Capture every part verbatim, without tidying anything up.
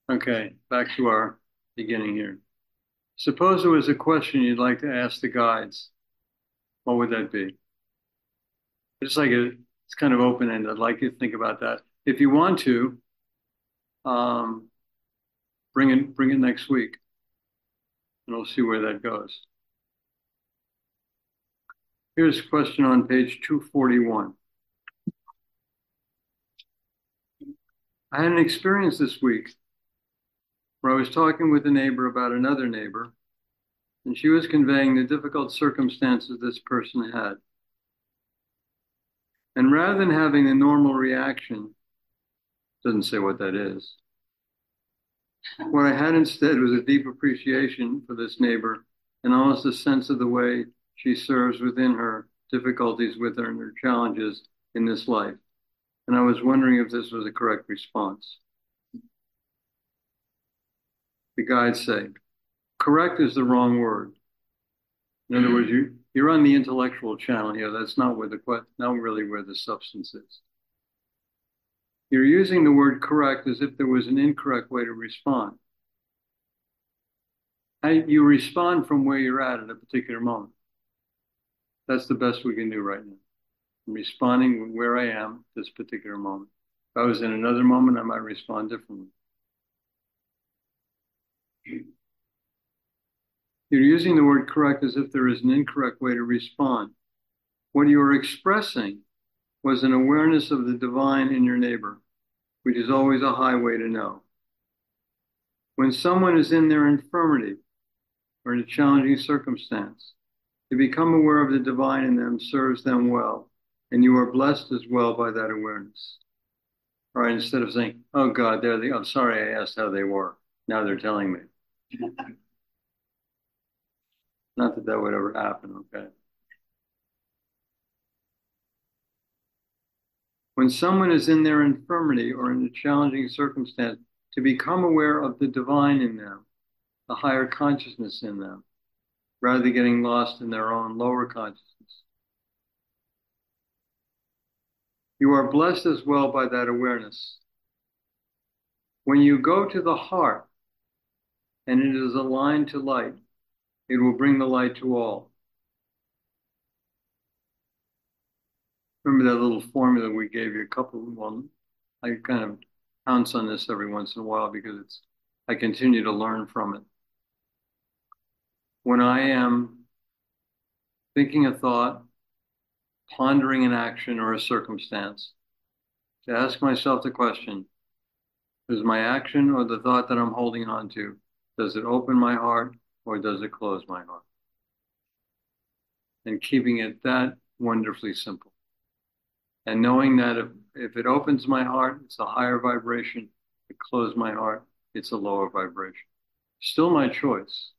Okay, back to our beginning here. Suppose there was a question you'd like to ask the guides. What would that be? It's like a, it's kind of open-ended. I'd like you to think about that. If you want to, um, bring it, bring it next week, and we'll see where that goes. Here's a question on page two forty-one. I had an experience this week where I was talking with a neighbor about another neighbor, and she was conveying the difficult circumstances this person had. And rather than having the normal reaction, doesn't say what that is, what I had instead was a deep appreciation for this neighbor and almost a sense of the way she serves within her difficulties with her and her challenges in this life. And I was wondering if this was a correct response. The guides say, correct is the wrong word. In other words, you, you're on the intellectual channel here. That's not where the not really where the substance is. You're using the word correct as if there was an incorrect way to respond. I, you respond from where you're at at a particular moment. That's the best we can do right now. I'm responding where I am at this particular moment. If I was in another moment, I might respond differently. You're using the word correct as if there is an incorrect way to respond. What you are expressing was an awareness of the divine in your neighbor, which is always a high way to know. When someone is in their infirmity or in a challenging circumstance, to become aware of the divine in them serves them well, and you are blessed as well by that awareness. All right, instead of saying, oh God, they're the, I'm sorry I asked how they were. Now they're telling me. Not that that would ever happen, okay? When someone is in their infirmity or in a challenging circumstance, to become aware of the divine in them, the higher consciousness in them, rather than getting lost in their own lower consciousness. You are blessed as well by that awareness. When you go to the heart and it is aligned to light, it will bring the light to all. Remember that little formula we gave you a couple of, well, I kind of pounce on this every once in a while because it's, I continue to learn from it. When I am thinking a thought, pondering an action or a circumstance, to ask myself the question, is my action or the thought that I'm holding on to, does it open my heart or does it close my heart? And keeping it that wonderfully simple. And knowing that if, if it opens my heart, it's a higher vibration. If it closes my heart, it's a lower vibration. Still my choice.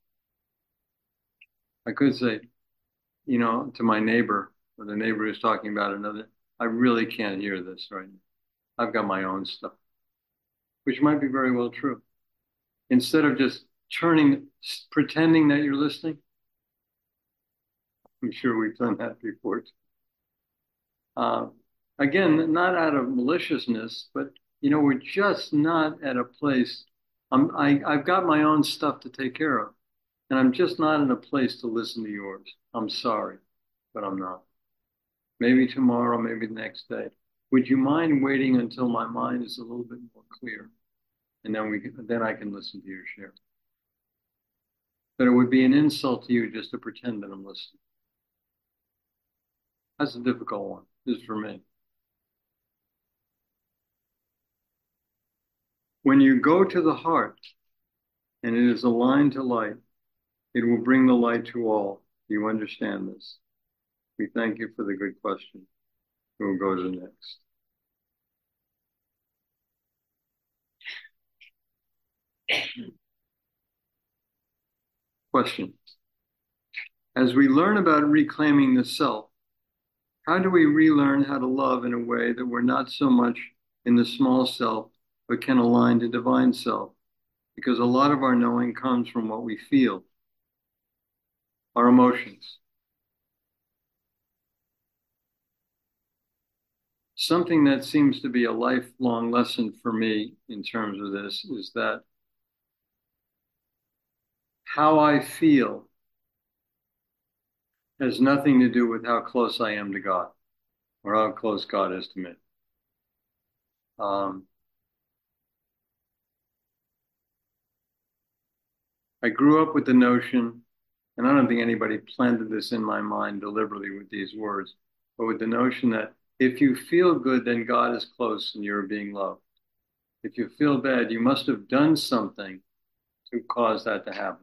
I could say, you know, to my neighbor, or the neighbor who's talking about another, I really can't hear this right now. I've got my own stuff, which might be very well true. Instead of just turning, pretending that you're listening, I'm sure we've done that before. Uh, again, not out of maliciousness, but you know, we're just not at a place. I'm, I, I've got my own stuff to take care of, and I'm just not in a place to listen to yours. I'm sorry, but I'm not. Maybe tomorrow, maybe the next day. Would you mind waiting until my mind is a little bit more clear, and then we can, then I can listen to your share. But it would be an insult to you just to pretend that I'm listening. That's a difficult one. This is for me. When you go to the heart and it is aligned to light, it will bring the light to all. Do you understand this? We thank you for the good question. We'll go to the next. Question. As we learn about reclaiming the self, how do we relearn how to love in a way that we're not so much in the small self, but can align to divine self? Because a lot of our knowing comes from what we feel, our emotions. Something that seems to be a lifelong lesson for me in terms of this is that how I feel has nothing to do with how close I am to God or how close God is to me. Um, I grew up with the notion, and I don't think anybody planted this in my mind deliberately with these words, but with the notion that if you feel good, then God is close and you're being loved. If you feel bad, you must have done something to cause that to happen.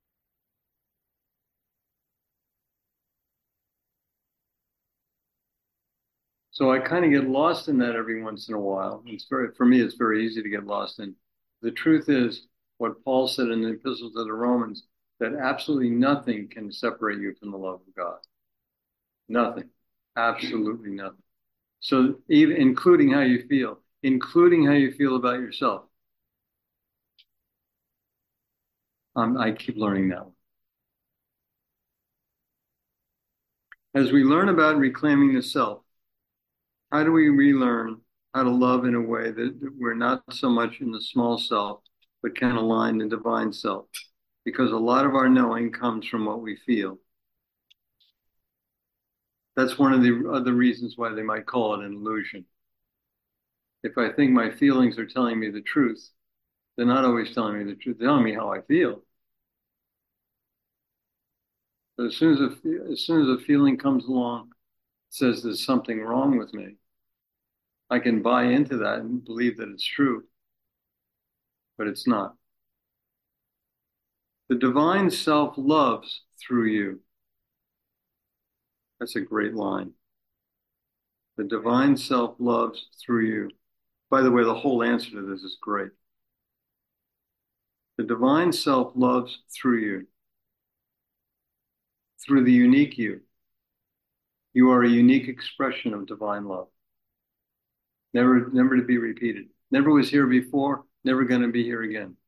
So I kind of get lost in that every once in a while. It's very, for me, it's very easy to get lost in. The truth is what Paul said in the Epistle to the Romans, that absolutely nothing can separate you from the love of God. Nothing. Absolutely nothing. So even including how you feel, including how you feel about yourself. Um, I keep learning that one. As we learn about reclaiming the self, how do we relearn how to love in a way that we're not so much in the small self, but can align the divine self? Because a lot of our knowing comes from what we feel. That's one of the other reasons why they might call it an illusion. If I think my feelings are telling me the truth, they're not always telling me the truth. They're telling me how I feel. But as soon as a, as soon as a feeling comes along, says there's something wrong with me, I can buy into that and believe that it's true, but it's not. The divine self loves through you. That's a great line. The divine self loves through you. By the way, the whole answer to this is great. The divine self loves through you, through the unique you. You are a unique expression of divine love. Never, never to be repeated. Never was here before, never going to be here again.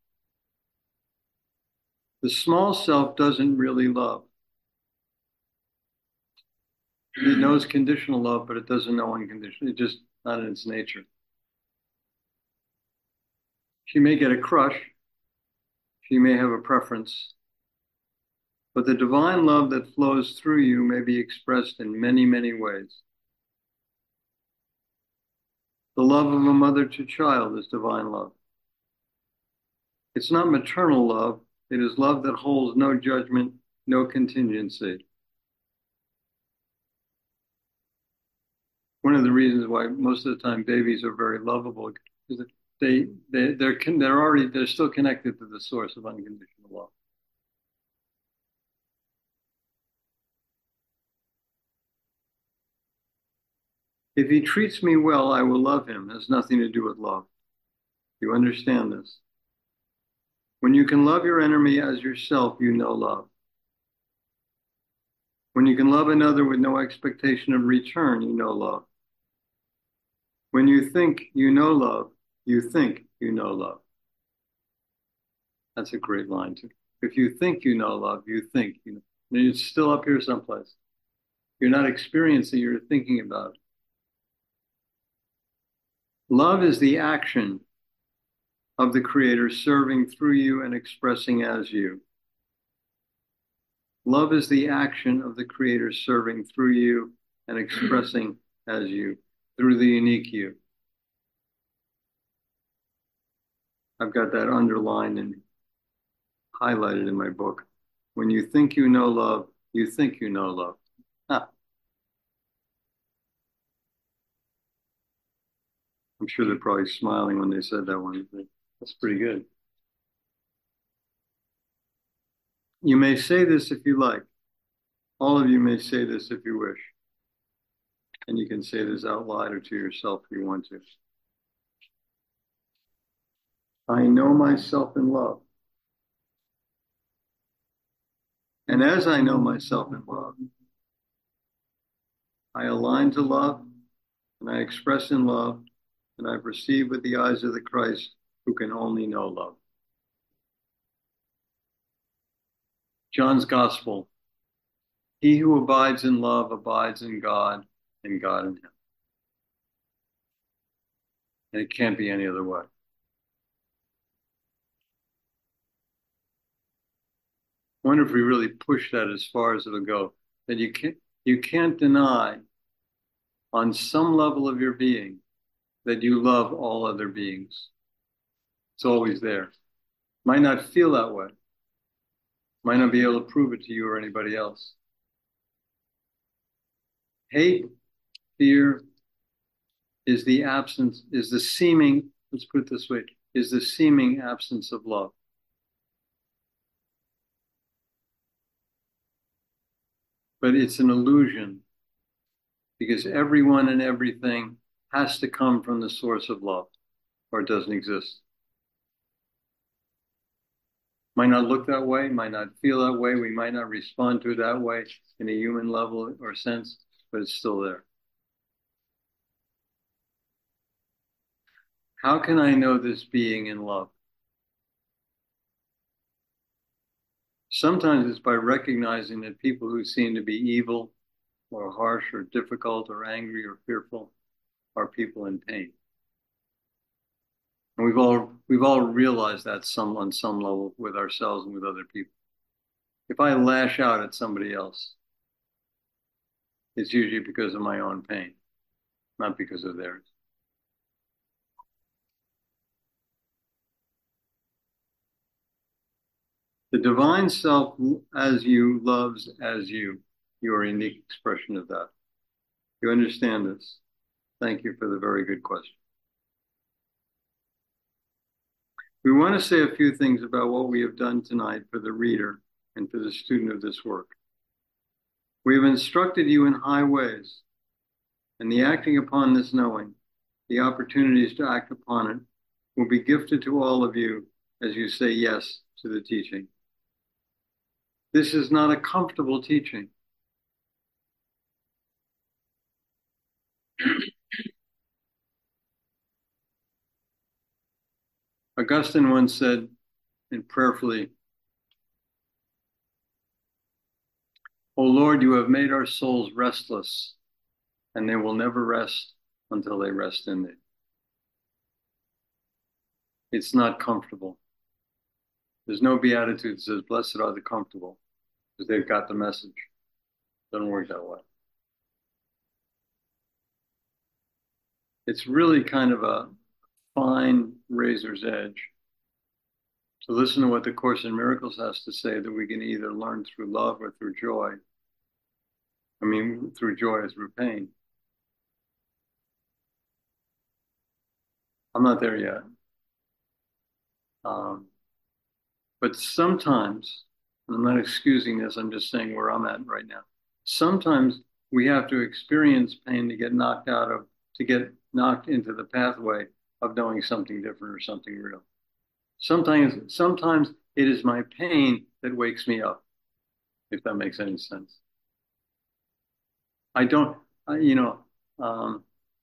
The small self doesn't really love. It knows conditional love, but it doesn't know unconditional. It's just not in its nature. She may get a crush. She may have a preference. But the divine love that flows through you may be expressed in many, many ways. The love of a mother to child is divine love. It's not maternal love. It is love that holds no judgment, no contingency. One of the reasons why most of the time babies are very lovable is that they, they, they're, they're already, they're still connected to the source of unconditional love. If he treats me well, I will love him. It has nothing to do with love. You understand this? When you can love your enemy as yourself, you know love. When you can love another with no expectation of return, you know love. When you think you know love, you think you know love. That's a great line too. If you think you know love, you think you know. And it's still up here someplace. You're not experiencing, you're thinking about it. Love is the action of the Creator serving through you and expressing as you. Love is the action of the Creator serving through you and expressing as you, through the unique you. I've got that underlined and highlighted in my book. When you think you know love, you think you know love. Ah, I'm sure they're probably smiling when they said that one. That's pretty good. You may say this if you like. All of you may say this if you wish. And you can say this out loud or to yourself if you want to. I know myself in love. And as I know myself in love, I align to love and I express in love and I perceive with the eyes of the Christ who can only know love. John's Gospel. He who abides in love abides in God and God in him. And it can't be any other way. wonder if we really push that as far as it'll go, that you can't, you can't deny on some level of your being that you love all other beings. It's always there. Might not feel that way. Might not be able to prove it to you or anybody else. Hate, fear is the absence, is the seeming, let's put it this way, is the seeming absence of love. But it's an illusion because everyone and everything has to come from the source of love or it doesn't exist. Might not look that way, might not feel that way, we might not respond to it that way in a human level or sense, but it's still there. How can I know this being in love? Sometimes it's by recognizing that people who seem to be evil or harsh or difficult or angry or fearful are people in pain. And we've all we've all realized that some on some level with ourselves and with other people. If I lash out at somebody else, it's usually because of my own pain, not because of theirs. The divine self as you loves as you. You are a unique expression of that. You understand this. Thank you for the very good question. We want to say a few things about what we have done tonight for the reader and for the student of this work. We have instructed you in high ways, and the acting upon this knowing, the opportunities to act upon it, will be gifted to all of you as you say yes to the teaching. This is not a comfortable teaching. Augustine once said, and prayerfully, O Lord, you have made our souls restless, and they will never rest until they rest in thee. It's not comfortable. There's no beatitude that says, blessed are the comfortable, because they've got the message. It doesn't work that way. It's really kind of a fine razor's edge to listen to what the Course in Miracles has to say, that we can either learn through love or through joy. I mean, through joy or through pain. I'm not there yet. Um, but sometimes, and I'm not excusing this, I'm just saying where I'm at right now. Sometimes we have to experience pain to get knocked out of, to get knocked into the pathway of knowing something different or something real. Sometimes, sometimes it is my pain that wakes me up, if that makes any sense. I don't, I, you know, um,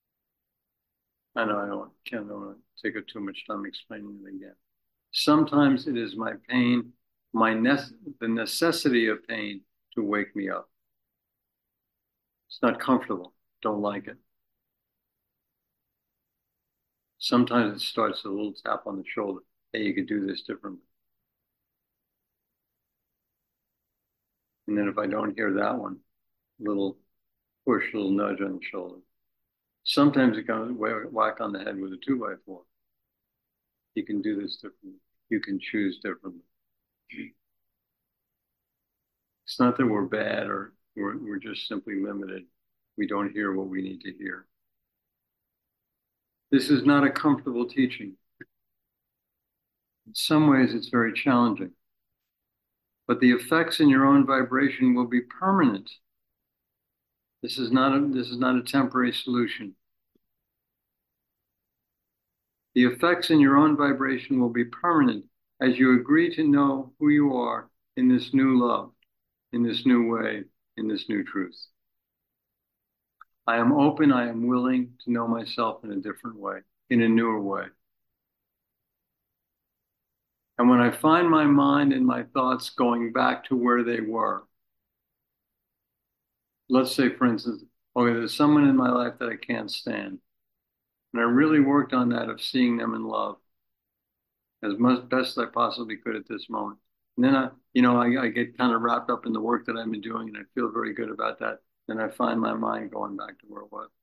I know I don't, can't don't take up too much time explaining it again. Sometimes it is my pain, my ne- the necessity of pain to wake me up. It's not comfortable. Don't like it. Sometimes it starts with a little tap on the shoulder. Hey, you could do this differently. And then if I don't hear that one, a little push, a little nudge on the shoulder. Sometimes it comes whack on the head with a two by four. You can do this differently. You can choose differently. It's not that we're bad or we're, we're just simply limited. We don't hear what we need to hear. This is not a comfortable teaching. In some ways, it's very challenging. But the effects in your own vibration will be permanent. This is not a, this is not a temporary solution. The effects in your own vibration will be permanent as you agree to know who you are in this new love, in this new way, in this new truth. I am open, I am willing to know myself in a different way, in a newer way. And when I find my mind and my thoughts going back to where they were, let's say, for instance, okay, there's someone in my life that I can't stand. And I really worked on that of seeing them in love as much best I possibly could at this moment. And then I, you know, I, I get kind of wrapped up in the work that I've been doing and I feel very good about that. Then I find my mind going back to where it was.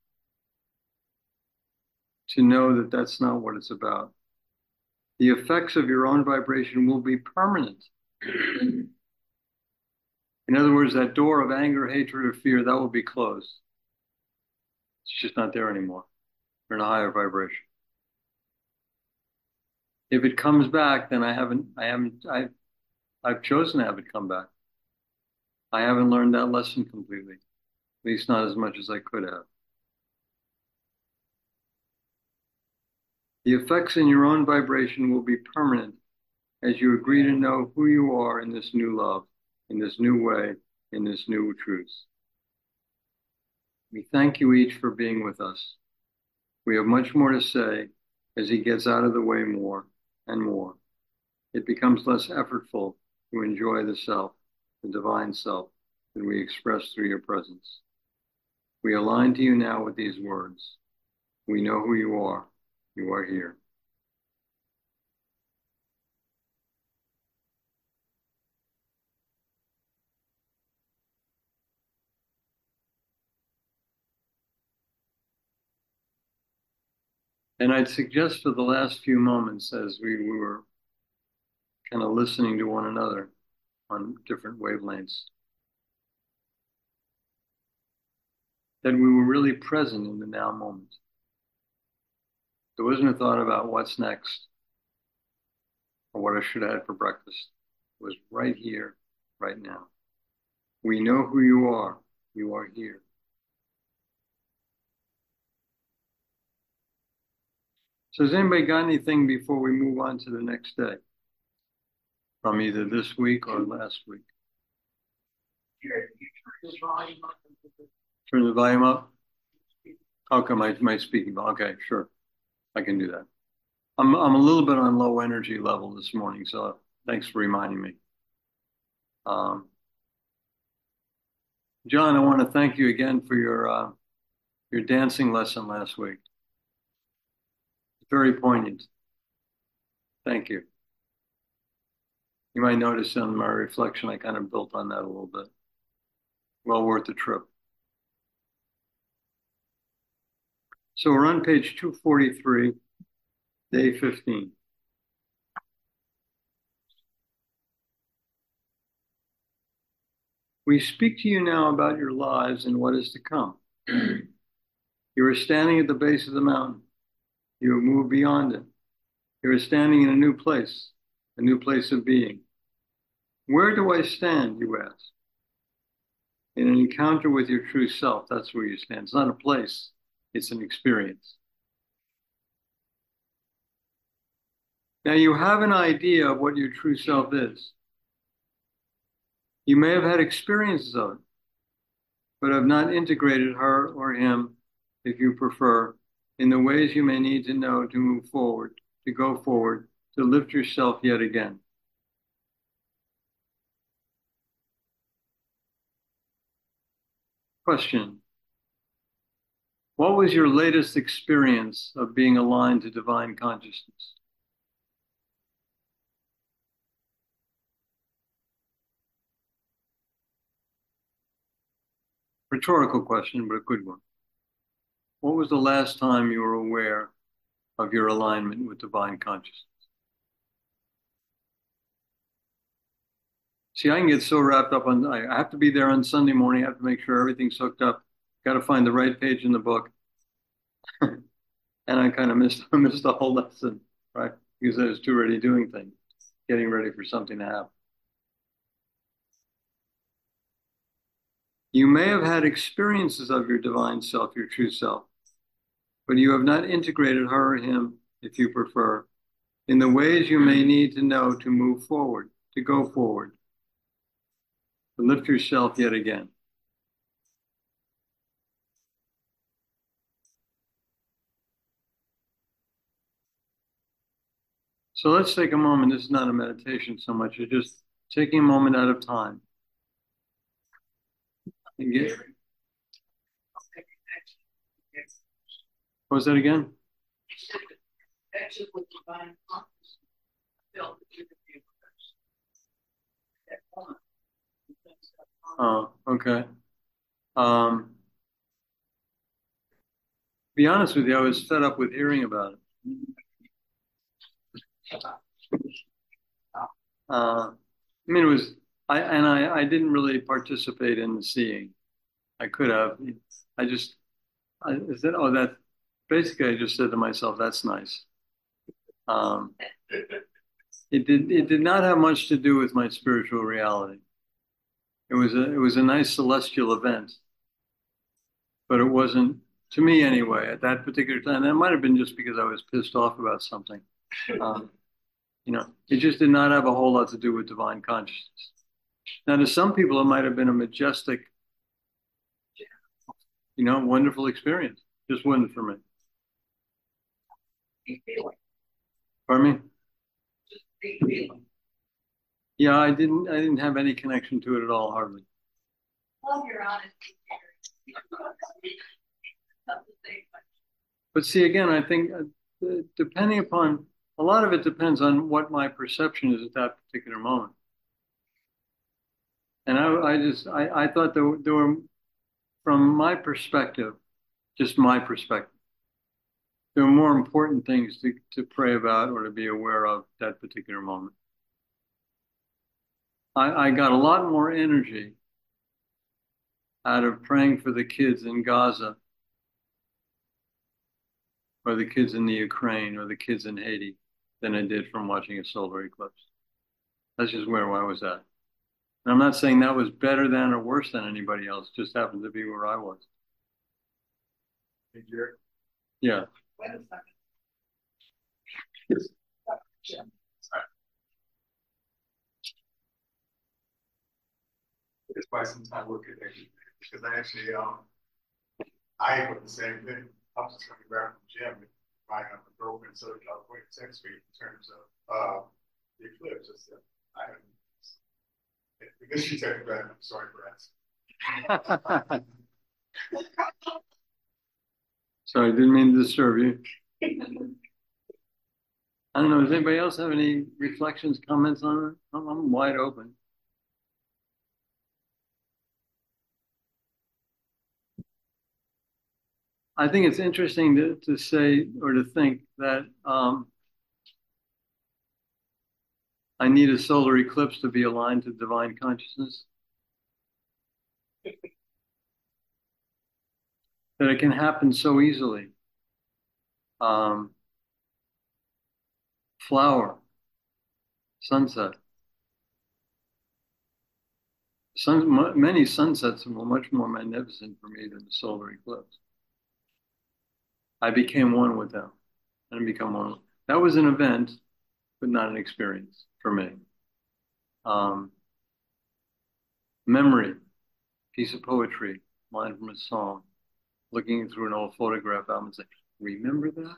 To know that that's not what it's about. The effects of your own vibration will be permanent. In other words, that door of anger, hatred, or fear, that will be closed. It's just not there anymore. You're in a higher vibration. If it comes back, then I haven't, I haven't, I, I've chosen to have it come back. I haven't learned that lesson completely, at least not as much as I could have. The effects in your own vibration will be permanent as you agree to know who you are in this new love, in this new way, in this new truth. We thank you each for being with us. We have much more to say as he gets out of the way more and more. It becomes less effortful to enjoy the self, the divine self, that we express through your presence. We align to you now with these words. We know who you are. You are here. And I'd suggest for the last few moments as we, we were kind of listening to one another on different wavelengths, that we were really present in the now moment. There wasn't a thought about what's next or what I should have had for breakfast. It was right here, right now. We know who you are. You are here. So has anybody got anything before we move on to the next day? From either this week or last week? Turn the volume up? How come I, my speaking? Okay, sure. I can do that. I'm, I'm a little bit on low energy level this morning, so thanks for reminding me. Um, John, I want to thank you again for your, uh, your dancing lesson last week. Very poignant. Thank you. You might notice in my reflection, I kind of built on that a little bit. Well worth the trip. So we're on page two forty-three, day fifteen. We speak to you now about your lives and what is to come. You are standing at the base of the mountain. You have moved beyond it. You are standing in a new place, a new place of being. Where do I stand, you ask? In an encounter with your true self, that's where you stand. It's not a place, it's an experience. Now you have an idea of what your true self is. You may have had experiences of it, but have not integrated her or him, if you prefer, in the ways you may need to know to move forward, to go forward, to lift yourself yet again. Question. What was your latest experience of being aligned to divine consciousness? Rhetorical question, but a good one. What was the last time you were aware of your alignment with divine consciousness? See, I can get so wrapped up on, I have to be there on Sunday morning. I have to make sure everything's hooked up. Got to find the right page in the book. And I kind of missed, missed the whole lesson, right? Because I was too ready doing things, getting ready for something to happen. You may have had experiences of your divine self, your true self, but you have not integrated her or him, if you prefer, in the ways you may need to know to move forward, to go forward, to lift yourself yet again. So let's take a moment. This is not a meditation so much, it's just taking a moment out of time. And get, what was that again? Oh, okay. Um, be honest with you, I was fed up with hearing about it. Uh, I mean, it was I and I, I didn't really participate in the seeing. I could have. I just I said, oh, that basically I just said to myself, that's nice. Um, it did it did not have much to do with my spiritual reality. It was a it was a nice celestial event, but it wasn't to me anyway at that particular time. That might have been just because I was pissed off about something. Um, you know, it just did not have a whole lot to do with divine consciousness. Now, to some people, it might have been a majestic, you know, wonderful experience. Just wasn't for me. Pardon me? Yeah, I didn't. I didn't have any connection to it at all, hardly. Love your honesty. But see, again, I think uh, depending upon a lot of it depends on what my perception is at that particular moment. And I, I just, I, I thought there, there were, from my perspective, just my perspective, there were more important things to, to pray about or to be aware of that particular moment. I, I got a lot more energy out of praying for the kids in Gaza or the kids in the Ukraine or the kids in Haiti than I did from watching a solar eclipse. That's just where I was at. And I'm not saying that was better than or worse than anybody else, just happened to be where I was. Hey, Jerry. Yeah. Wait a second. It's quite some time looking at it because I actually, um, I put the same thing. I was just coming back from the gym and buying up a girlfriend in Southern California text me in terms of uh, the eclipse. Just that I haven't, because she texted back, I'm sorry for asking. Sorry, didn't mean to disturb you. I don't know. Does anybody else have any reflections, comments on it? I'm, I'm wide open. I think it's interesting to, to say or to think that um, I need a solar eclipse to be aligned to divine consciousness. That it can happen so easily. Um, flower, sunset. Sun, many sunsets were much more magnificent for me than the solar eclipse. I became one with them. I didn't become one. That was an event, but not an experience for me. Um, memory, piece of poetry, line from a song, looking through an old photograph album and saying, remember that?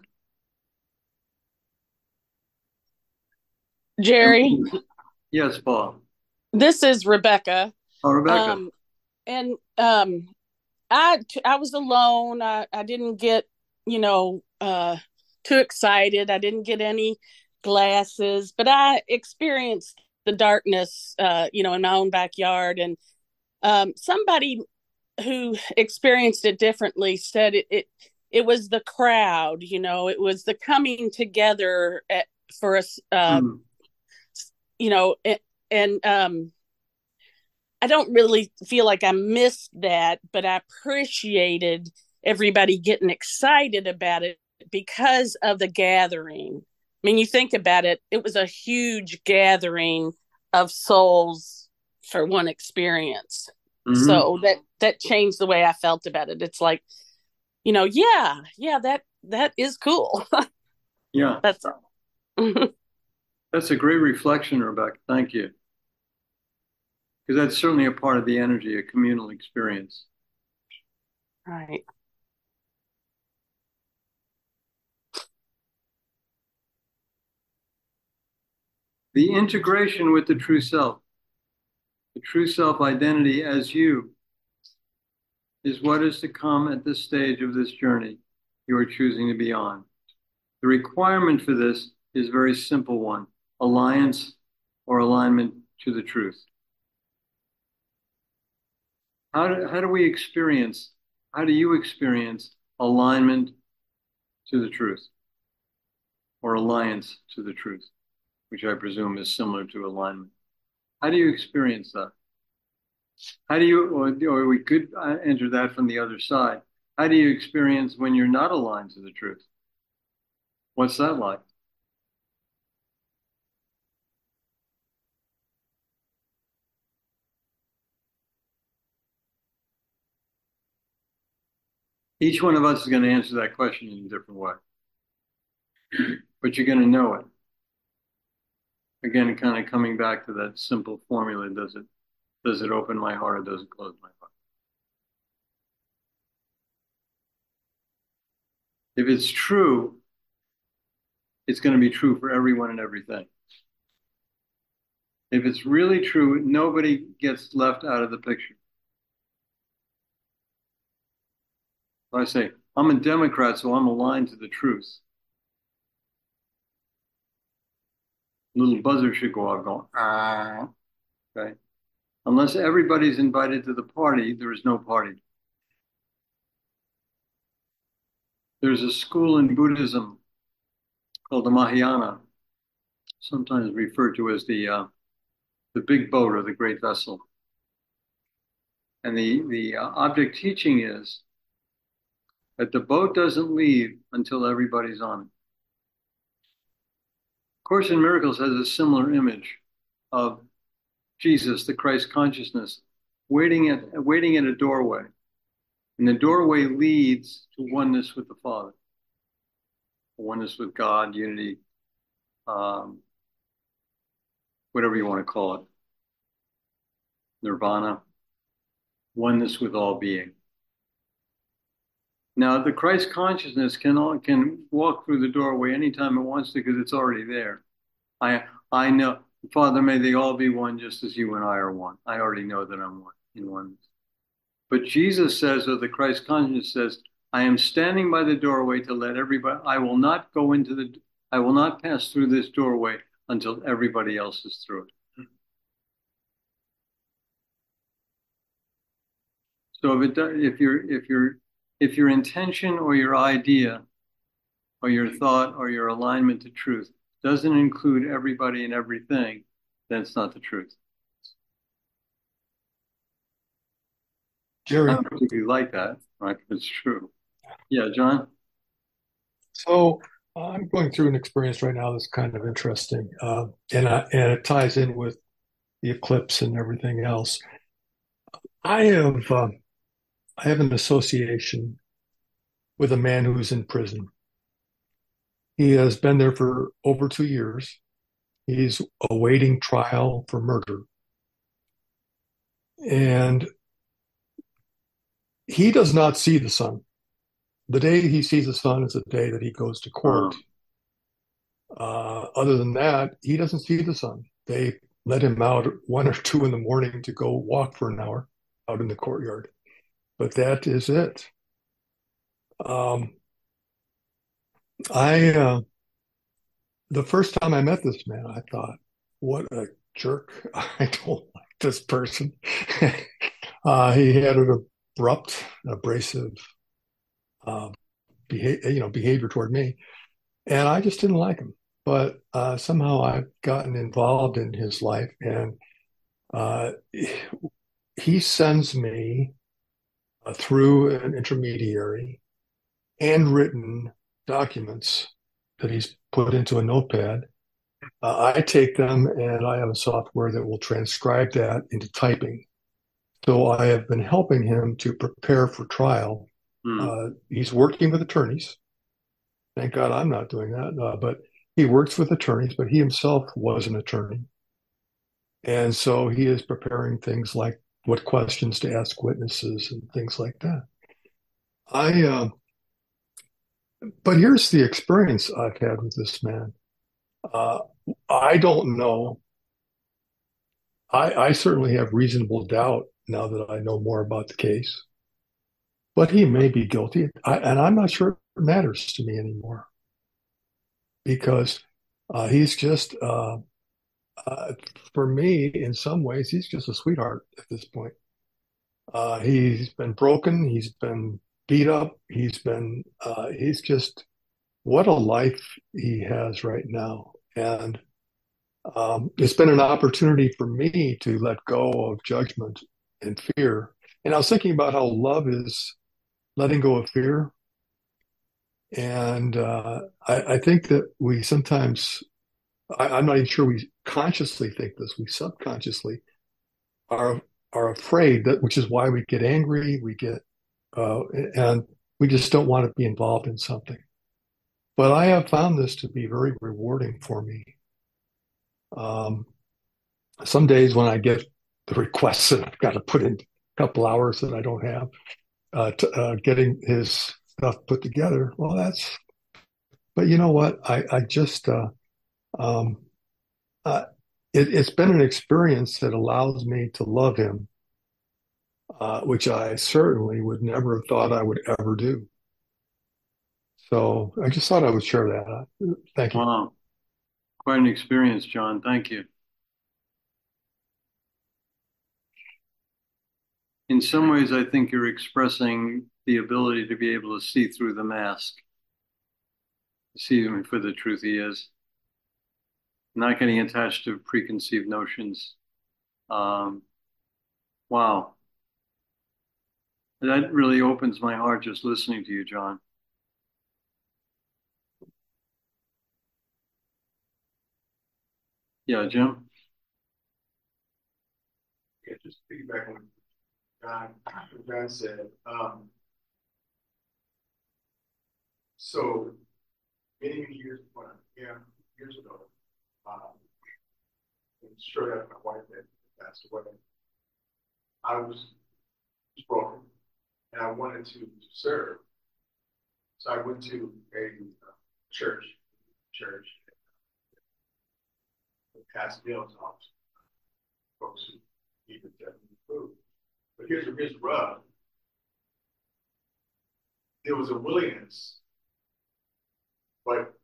Jerry? Yes, Paul. This is Rebecca. Oh, Rebecca. Um, and um, I I was alone. I, I didn't get, you know, uh, too excited. I didn't get any glasses, but I experienced the darkness, uh, you know, in my own backyard. And um, somebody who experienced it differently said it, it it was the crowd, you know, it was the coming together at, for us, uh, mm. you know, and, and um, I don't really feel like I missed that, but I appreciated everybody getting excited about it because of the gathering. I mean, you think about it, it was a huge gathering of souls for one experience. Mm-hmm. So that that changed the way I felt about it. It's like, you know, yeah, yeah, that that is cool. Yeah. That's all. That's a great reflection, Rebecca. Thank you. Because that's certainly a part of the energy, a communal experience. Right. The integration with the true self, the true self identity as you, is what is to come at this stage of this journey you are choosing to be on. The requirement for this is a very simple one: alliance or alignment to the truth. How do, how do we experience, how do you experience alignment to the truth or alliance to the truth, which I presume is similar to alignment? How do you experience that? How do you, or, or we could uh, enter that from the other side. How do you experience when you're not aligned to the truth? What's that like? Each one of us is going to answer that question in a different way, but you're going to know it. Again, kind of coming back to that simple formula, does it does it open my heart or does it close my heart? If it's true, it's going to be true for everyone and everything. If it's really true, nobody gets left out of the picture. So I say, I'm a Democrat, so I'm aligned to the truth. Little buzzer should go off going, ah, okay. Unless everybody's invited to the party, there is no party. There's a school in Buddhism called the Mahayana, sometimes referred to as the uh, the big boat or the great vessel. And the the uh, object teaching is that the boat doesn't leave until everybody's on it. Course in Miracles has a similar image of Jesus, the Christ consciousness, waiting at waiting at a doorway, and the doorway leads to oneness with the Father, oneness with God, unity, um, whatever you want to call it, nirvana, oneness with all being. Now, the Christ consciousness can can walk through the doorway anytime it wants to because it's already there. I I know, Father, may they all be one, just as you and I are one. I already know that I'm one in oneness. But Jesus says, or the Christ consciousness says, I am standing by the doorway to let everybody. I will not go into the. I will not pass through this doorway until everybody else is through it. So if it if you're if you're if your intention or your idea or your thought or your alignment to truth doesn't include everybody and everything, then it's not the truth. Jerry. I don't particularly like that, right? But it's true. Yeah, John? So uh, I'm going through an experience right now that's kind of interesting, uh, and I, and it ties in with the eclipse and everything else. I have uh, I have an association with a man who's in prison. He has been there for over two years. He's awaiting trial for murder. And he does not see the sun. The day he sees the sun is the day that he goes to court. Uh, other than that, he doesn't see the sun. They let him out at one or two in the morning to go walk for an hour out in the courtyard. But that is it. Um, I uh, the first time I met this man, I thought, what a jerk. I don't like this person. uh, he had an abrupt, abrasive uh, beha- you know, behavior toward me. And I just didn't like him. But uh, somehow I've gotten involved in his life, and uh, he sends me uh, through an intermediary handwritten documents that he's put into a notepad. Uh, I take them and I have a software that will transcribe that into typing. So I have been helping him to prepare for trial. Hmm. Uh, he's working with attorneys. Thank God I'm not doing that. Uh, but he works with attorneys, but he himself was an attorney. And so he is preparing things like what questions to ask witnesses and things like that. I, uh, but here's the experience I've had with this man. Uh, I don't know. I, I certainly have reasonable doubt now that I know more about the case, but he may be guilty. I, and I'm not sure it matters to me anymore because uh, he's just, uh, uh, for me, in some ways, he's just a sweetheart at this point. Uh, he's been broken. He's been beat up. He's been, uh, he's just, what a life he has right now. And um, it's been an opportunity for me to let go of judgment and fear. And I was thinking about how love is letting go of fear. And uh, I, I think that we sometimes, I, I'm not even sure we consciously think this, we subconsciously are are afraid that, which is why we get angry, we get, uh, and we just don't want to be involved in something. But I have found this to be very rewarding for me. Um, some days when I get the requests that I've got to put in a couple hours that I don't have, uh, to, uh, getting his stuff put together, well, that's, but you know what? I, I just, uh, um, uh, it, it's been an experience that allows me to love him, uh, which I certainly would never have thought I would ever do. So I just thought I would share that. Thank you. Wow. Quite an experience, John. Thank you. In some ways, I think you're expressing the ability to be able to see through the mask, see him for the truth he is, not getting attached to preconceived notions. Um, wow. That really opens my heart just listening to you, John. Yeah, Jim? Yeah, just piggyback on John, what John said. Um, so many, many years, well, yeah, years ago, um, straight after my wife had passed away, I was, was broken and I wanted to, to serve. So I went to a uh, church, church, with Pastor Dale's office, folks who eat the food. But here's the here's the rub. There was a willingness, but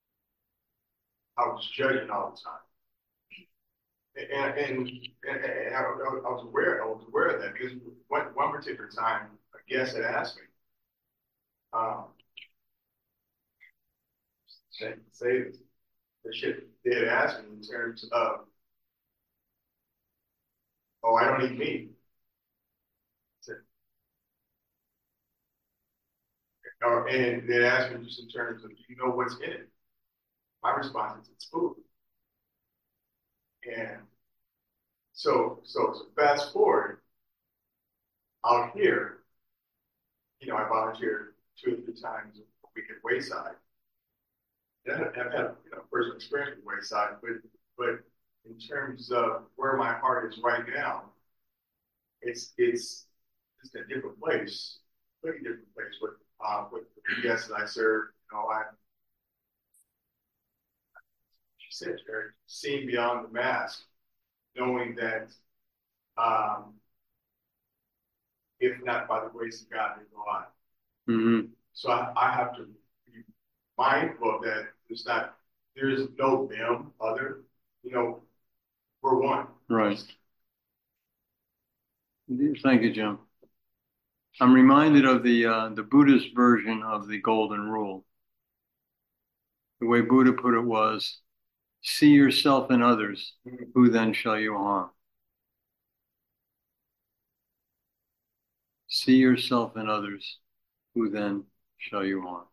I was judging all the time. And, and, and, and I, I was aware, I was aware of that because one, one particular time, a guest had asked me, um, say, say this, the shit they had asked me in terms of, oh, I don't eat meat. Said, or, and they asked me just in terms of, do you know what's in it? My response is, it's food. And so, so, so fast forward, out here, you know, I volunteered two or three times a week at Wayside. And I've had you know, personal experience with Wayside, but but in terms of where my heart is right now, it's it's it's a different place, completely different place. With uh, with the guests that I serve, you know, I she said, Jerry, seeing beyond the mask, knowing that um, if not by the grace of God, they go on. Mm-hmm. So I, I have to be mindful of that. There's not, there is no them, other. You know, we're one. Right. Thank you, Jim. I'm reminded of the uh, the Buddhist version of the Golden Rule. The way Buddha put it was, see yourself in others, who then shall you harm? See yourself in others, who then shall you harm?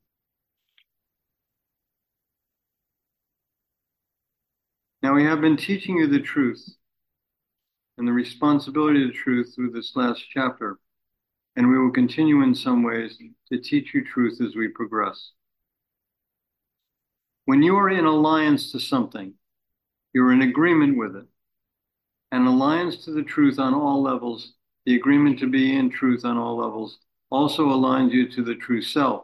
Now we have been teaching you the truth and the responsibility of the truth through this last chapter, and we will continue in some ways to teach you truth as we progress. When you are in alliance to something, you're in agreement with it. An alliance to the truth on all levels, the agreement to be in truth on all levels, also aligns you to the true self.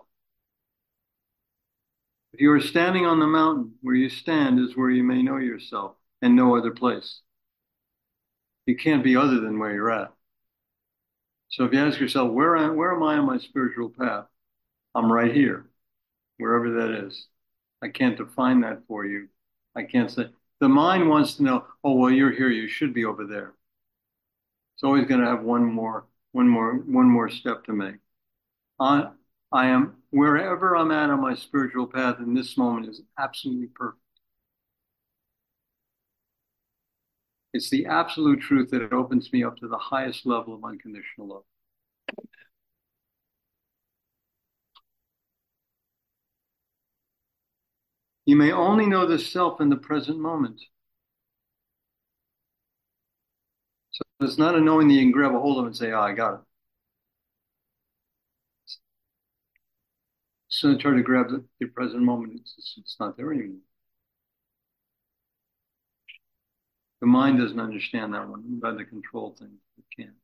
If you are standing on the mountain, where you stand is where you may know yourself, and no other place. You can't be other than where you're at. So if you ask yourself, where am, where am I on my spiritual path? I'm right here, wherever that is. I can't define that for you. I can't say. The mind wants to know, oh, well, you're here. You should be over there. It's always going to have one more, one more, one more step to make. I, I am wherever I'm at on my spiritual path in this moment is absolutely perfect. It's the absolute truth that it opens me up to the highest level of unconditional love. You may only know the self in the present moment. So it's not a knowing that you can grab a hold of and say, oh, I got it. So I try to grab the, the present moment. It's, it's not there anymore. The mind doesn't understand that one. By the control thing, it can't.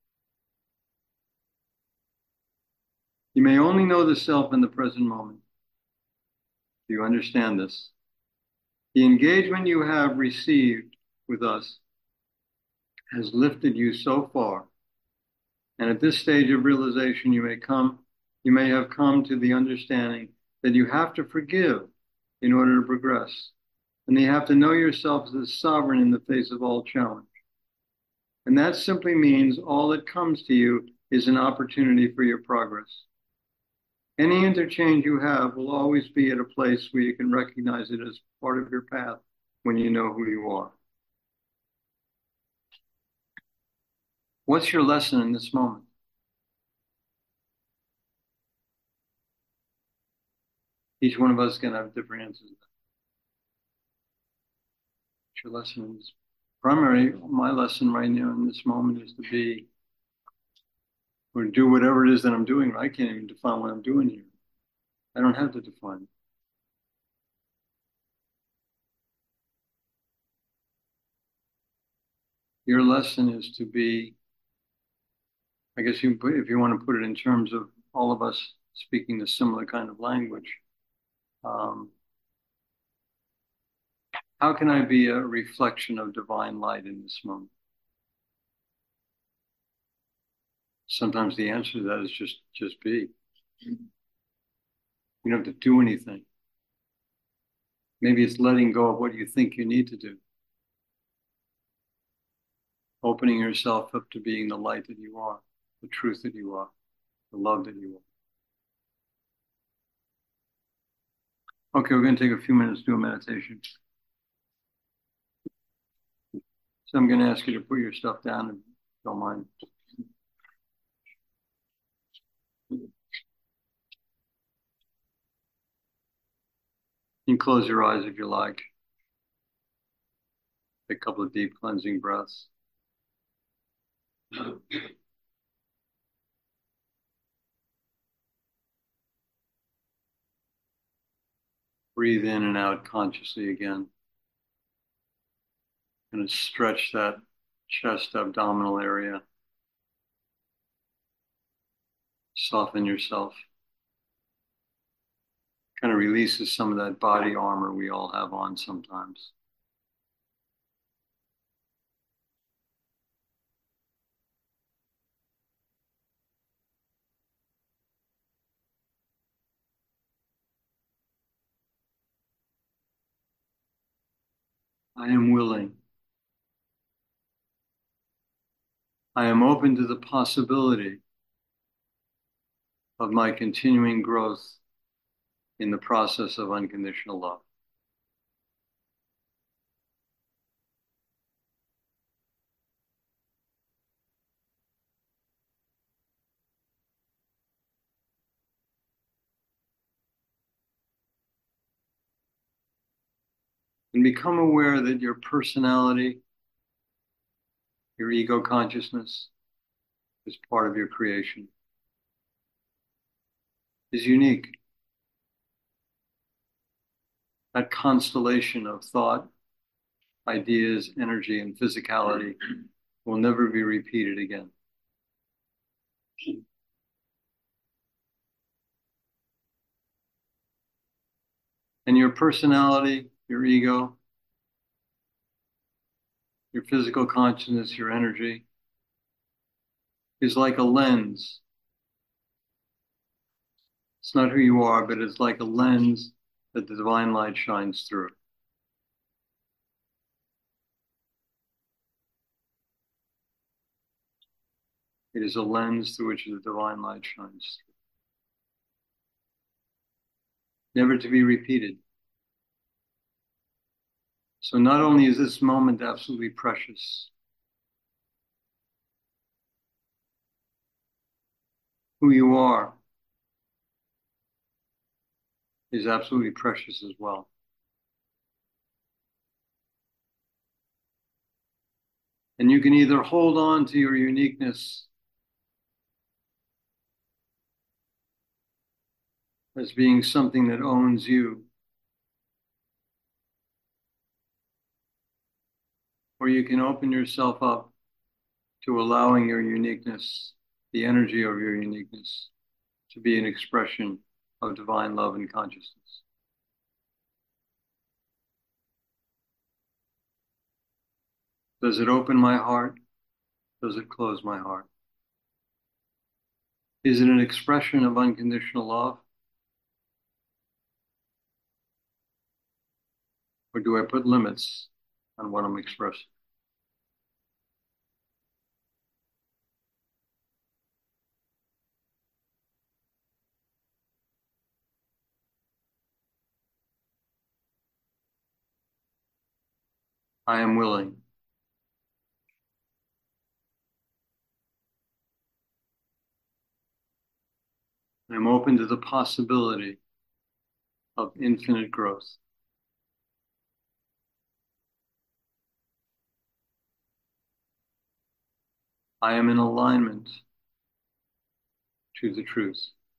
You may only know the self in the present moment. Do you understand this? The engagement you have received with us has lifted you so far. And at this stage of realization, you may come, you may have come to the understanding that you have to forgive in order to progress. And you have to know yourself as sovereign in the face of all challenge. And that simply means all that comes to you is an opportunity for your progress. Any interchange you have will always be at a place where you can recognize it as part of your path when you know who you are. What's your lesson in this moment? Each one of us can have different answers. What's your lesson is primary, my lesson right now in this moment is to be, or do whatever it is that I'm doing. I can't even define what I'm doing here. I don't have to define it. Your lesson is to be, I guess you put, if you want to put it in terms of all of us speaking a similar kind of language, um, how can I be a reflection of divine light in this moment? Sometimes the answer to that is just, just be. You don't have to do anything. Maybe it's letting go of what you think you need to do. Opening yourself up to being the light that you are, the truth that you are, the love that you are. Okay, we're going to take a few minutes to do a meditation. So I'm going to ask you to put your stuff down if you don't mind. You can close your eyes if you like. Take a couple of deep cleansing breaths. Breathe in and out consciously again. And stretch that chest abdominal area. Soften yourself. Kind of releases some of that body armor we all have on sometimes. I am willing. I am open to the possibility of my continuing growth in the process of unconditional love. And become aware that your personality, your ego consciousness, is part of your creation, is unique. That constellation of thought, ideas, energy, and physicality will never be repeated again. And your personality, your ego, your physical consciousness, your energy, is like a lens. It's not who you are, but it's like a lens that the divine light shines through. It is a lens through which the divine light shines through. Never to be repeated. So not only is this moment absolutely precious, who you are is absolutely precious as well. And you can either hold on to your uniqueness as being something that owns you, or you can open yourself up to allowing your uniqueness, the energy of your uniqueness, to be an expression of divine love and consciousness. Does it open my heart? Does it close my heart? Is it an expression of unconditional love? Or do I put limits on what I'm expressing? I am willing. I am open to the possibility of infinite growth. I am in alignment to the truth.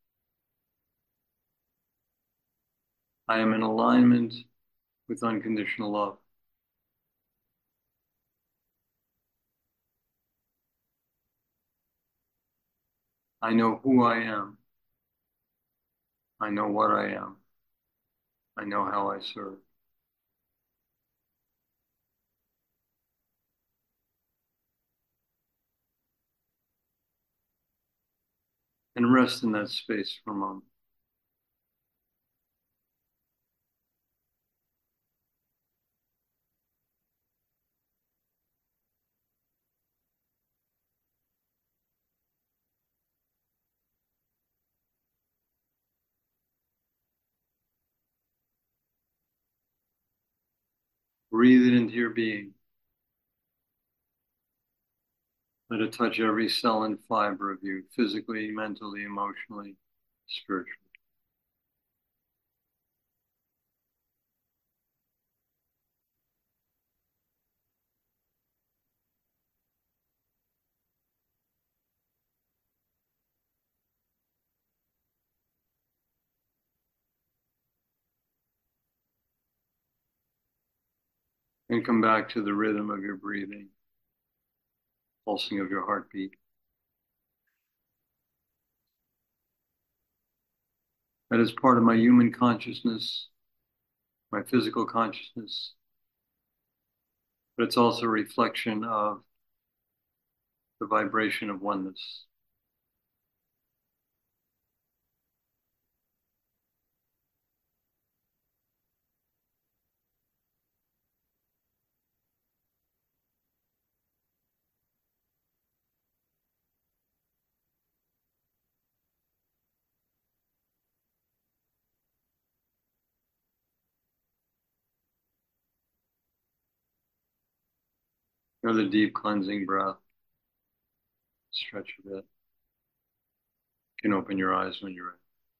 I am in alignment with unconditional love. I know who I am. I know what I am. I know how I serve. And rest in that space for a moment. Breathe it into your being. Let it touch every cell and fiber of you, physically, mentally, emotionally, spiritually. And come back to the rhythm of your breathing, pulsing of your heartbeat. That is part of my human consciousness, my physical consciousness, but it's also a reflection of the vibration of oneness. Another deep cleansing breath. Stretch a bit. You can open your eyes when you're ready.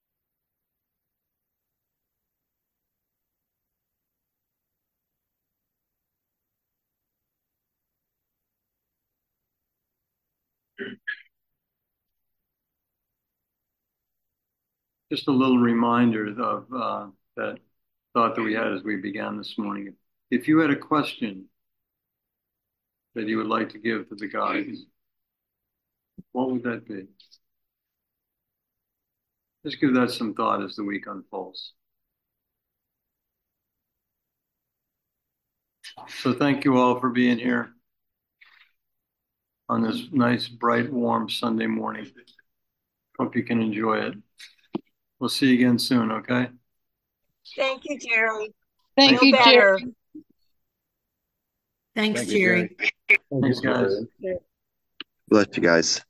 Just a little reminder of uh, that thought that we had as we began this morning. If you had a question that you would like to give to the guides, what would that be? Just give that some thought as the week unfolds. So thank you all for being here on this nice, bright, warm Sunday morning. Hope you can enjoy it. We'll see you again soon, okay? Thank you, Jerry. Thank Feel you, better. Jerry. Thanks, Thank you, Jerry. Jerry. Thanks, guys. Bless you guys.